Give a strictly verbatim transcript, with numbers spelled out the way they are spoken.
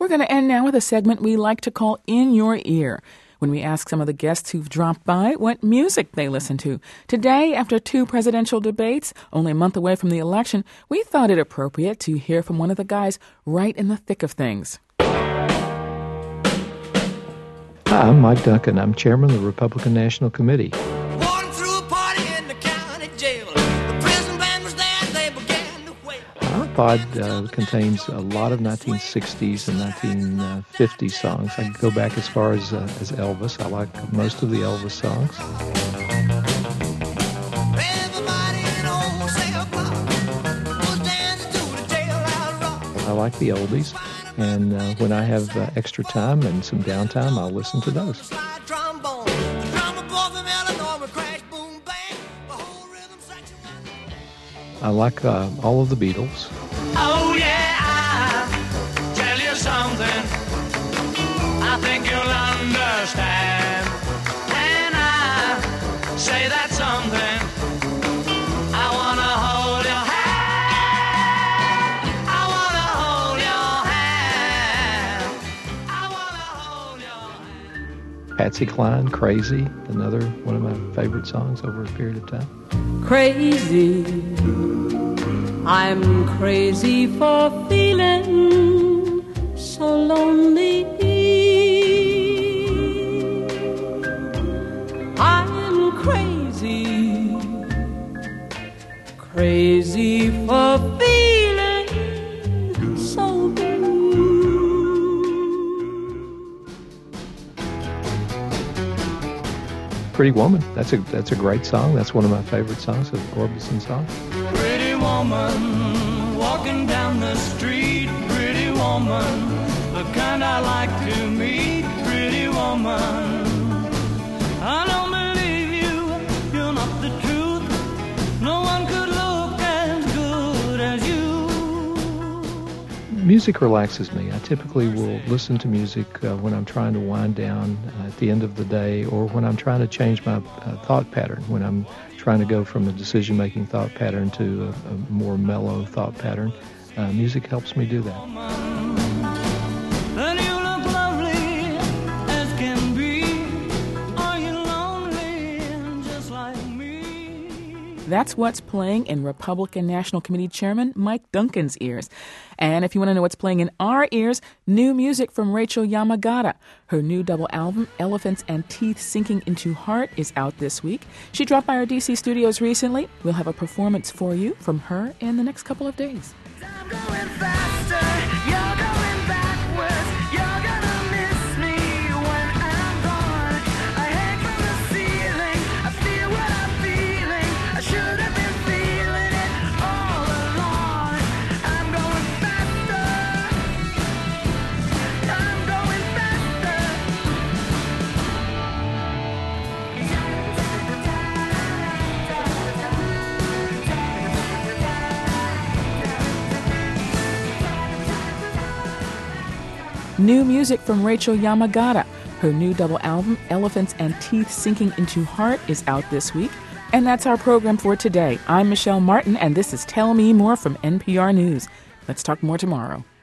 we're going to end now with a segment we like to call In Your Ear, when we ask some of the guests who've dropped by what music they listen to. Today, after two presidential debates, only a month away from the election, we thought it appropriate to hear from one of the guys right in the thick of things. Hi, I'm Mike Duncan. I'm chairman of the Republican National Committee. Walking through a party in the county jail. The prison band was there and they began to wail. Our pod uh, contains a lot of nineteen sixties and nineteen fifties songs. I could go back as far as uh, as Elvis. I like most of the Elvis songs. Everybody in old cell block was dancing to the jailhouse rock. I like the oldies. And uh, when I have uh, extra time and some downtime, I'll listen to those. Slide trombone. The drummer boy from Illinois would crash, boom, bang. The whole rhythm section was... I like uh, all of the Beatles. Oh, yeah, I'll tell you something I think you'll understand. When I say that something, I want to hold your hand. I want to hold your hand. I want to hold your hand. Patsy Cline, Crazy, another one of my favorite songs over a period of time. Crazy, I'm crazy for feeling so lonely. I'm crazy, crazy for feeling so blue. Pretty Woman, that's a that's a great song. That's one of my favorite songs, of Orbison songs. Pretty woman, walking down the street. Pretty woman, the kind I like to meet. Pretty woman, I don't believe you, you're not the truth. No one could look as good as you. Music relaxes me. I typically will listen to music uh, when I'm trying to wind down uh, at the end of the day, or when I'm trying to change my uh, thought pattern, when I'm trying to go from a decision-making thought pattern to a, a more mellow thought pattern. Uh, music helps me do that. And you look lovely as can be. Are you lonely just like me? That's what's playing in Republican National Committee Chairman Mike Duncan's ears. And if you want to know what's playing in our ears, new music from Rachel Yamagata. Her new double album, Elephants and Teeth Sinking into Heart, is out this week. She dropped by our D C studios recently. We'll have a performance for you from her in the next couple of days. I'm going faster, you're going backwards. You're gonna miss me when I'm gone. I hang from the ceiling, I feel what I'm feeling. I should have been feeling it all along. I'm going faster, I'm going New music from Rachel Yamagata. Her new double album, Elephants and Teeth Sinking into Heart, is out this week. And that's our program for today. I'm Michelle Martin, and this is Tell Me More from N P R News. Let's talk more tomorrow.